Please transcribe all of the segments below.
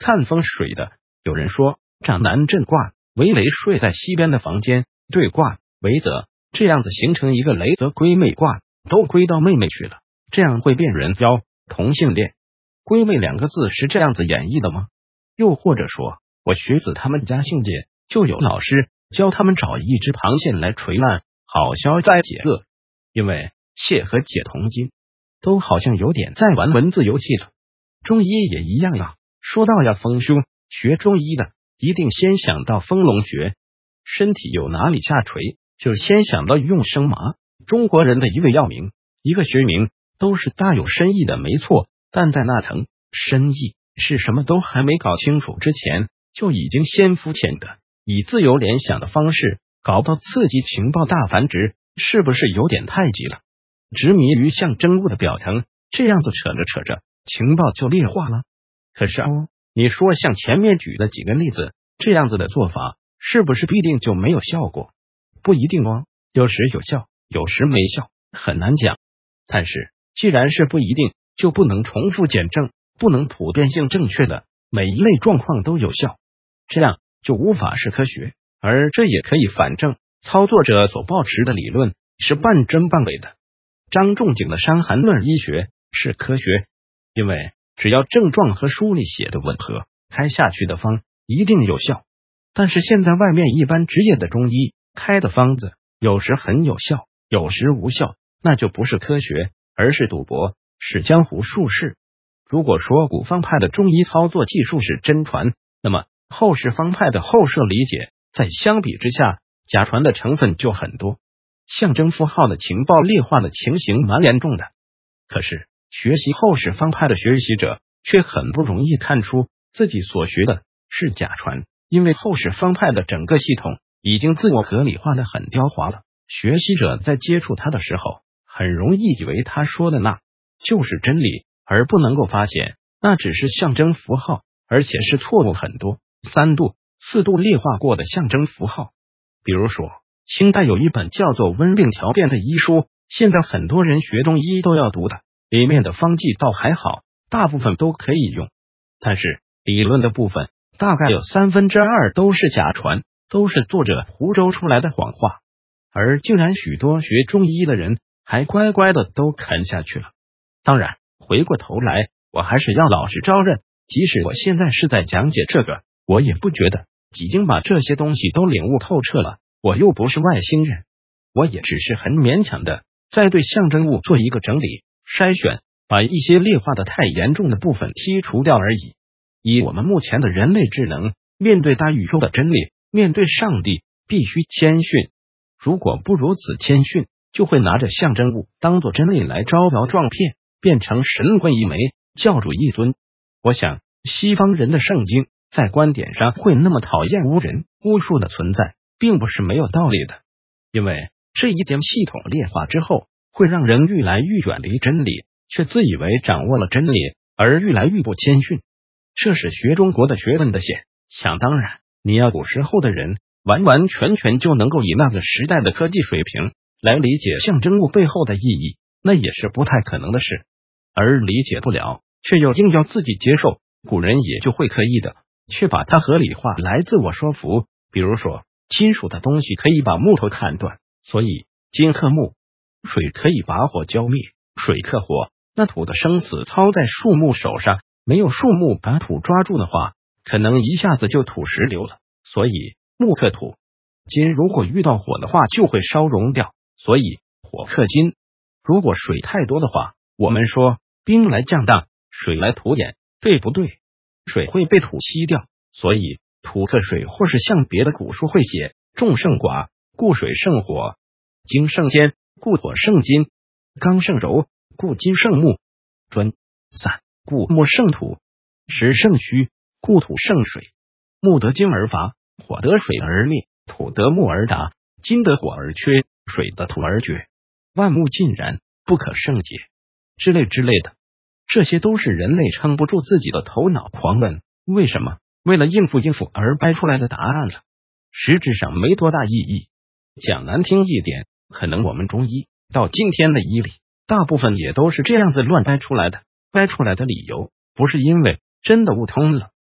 看风水的，有人说长南震卦为雷，睡在西边的房间，对卦为泽，这样子形成一个雷泽归妹卦，都归到妹妹去了，这样会变人妖同性恋。归妹两个字是这样子演绎的吗？又或者说我学子他们家姓介，就有老师教他们找一只螃蟹来捶烂，好消灾解厄，因为蟹和解同音，都好像有点在玩文字游戏了。中医也一样啊，说到要丰胸，学中医的一定先想到丰隆穴，身体有哪里下垂，就先想到用生麻。中国人的一味药名，一个学名，都是大有深意的，没错，但在那层深意是什么都还没搞清楚之前，就已经先肤浅的以自由联想的方式搞到刺激情报大繁殖，是不是有点太急了？执迷于象征物的表层，这样子扯着扯着，情报就劣化了。可是你说像前面举的几个例子，这样子的做法是不是必定就没有效果？不一定哦，有时有效，有时没效，很难讲。但是既然是不一定，就不能重复检证，不能普遍性正确的每一类状况都有效，这样就无法是科学。而这也可以反证操作者所抱持的理论是半真半伪的。张仲景的伤寒论医学是科学，因为只要症状和书里写的吻合，开下去的方一定有效。但是现在外面一般职业的中医开的方子，有时很有效，有时无效，那就不是科学，而是赌博，是江湖术士。如果说古方派的中医操作技术是真传，那么后世方派的后设理解在相比之下，假传的成分就很多，象征符号的情报劣化的情形蛮严重的。可是学习后世方派的学习者却很不容易看出自己所学的是假传，因为后世方派的整个系统已经自我合理化的很刁滑了。学习者在接触他的时候，很容易以为他说的那就是真理，而不能够发现那只是象征符号，而且是错误很多3度4度劣化过的象征符号。比如说清代有一本叫做《温病调变》的医书，现在很多人学中医都要读的，里面的方剂倒还好，大部分都可以用，但是理论的部分大概有2/3都是假传，都是作者胡诌出来的谎话，而竟然许多学中医的人还乖乖的都啃下去了。当然回过头来，我还是要老实招认，即使我现在是在讲解这个，我也不觉得已经把这些东西都领悟透彻了，我又不是外星人，我也只是很勉强的在对象征物做一个整理筛选，把一些劣化的太严重的部分剔除掉而已。以我们目前的人类智能，面对大宇宙的真理，面对上帝必须谦逊，如果不如此谦逊，就会拿着象征物当作真理来招摇撞骗，变成神棍一枚，教主一尊。我想西方人的圣经在观点上会那么讨厌巫人巫术的存在，并不是没有道理的，因为这一点系统劣化之后，会让人愈来愈远离真理，却自以为掌握了真理，而愈来愈不谦逊。这是学中国的学问的险。想当然，你要古时候的人完完全全就能够以那个时代的科技水平来理解象征物背后的意义，那也是不太可能的事。而理解不了，却又硬要自己接受，古人也就会刻意的去把它合理化来自我说服。比如说金属的东西可以把木头砍断，所以金克木；水可以把火浇灭，水克火。那土的生死操在树木手上，没有树木把土抓住的话，可能一下子就土石流了，所以木克土。金如果遇到火的话，就会烧融掉，所以火克金。如果水太多的话，我们说兵来将挡，水来土掩，对不对？水会被土吸掉，所以土克水，或是像别的古书会写重胜寡，故水胜火；金胜坚，故火胜金；刚胜柔，故金胜木；专散，故木胜土；实胜虚，故土胜水。木得金而伐，火得水而灭，土得木而达，金得火而缺，水得土而绝。万物尽然，不可胜解。之类的，这些都是人类撑不住自己的头脑狂问为什么，为了应付而掰出来的答案了，实质上没多大意义。讲难听一点，可能我们中医到今天的医理，大部分也都是这样子乱掰出来的。掰出来的理由不是因为真的悟通了，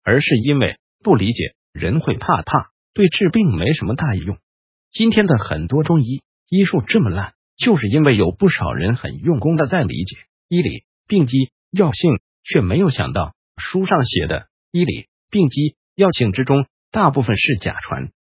而是因为不理解，人会怕，对治病没什么大用。今天的很多中医医术这么烂，就是因为有不少人很用功的在理解医理、病机、药性，却没有想到书上写的医理、病机、药性之中，大部分是假传。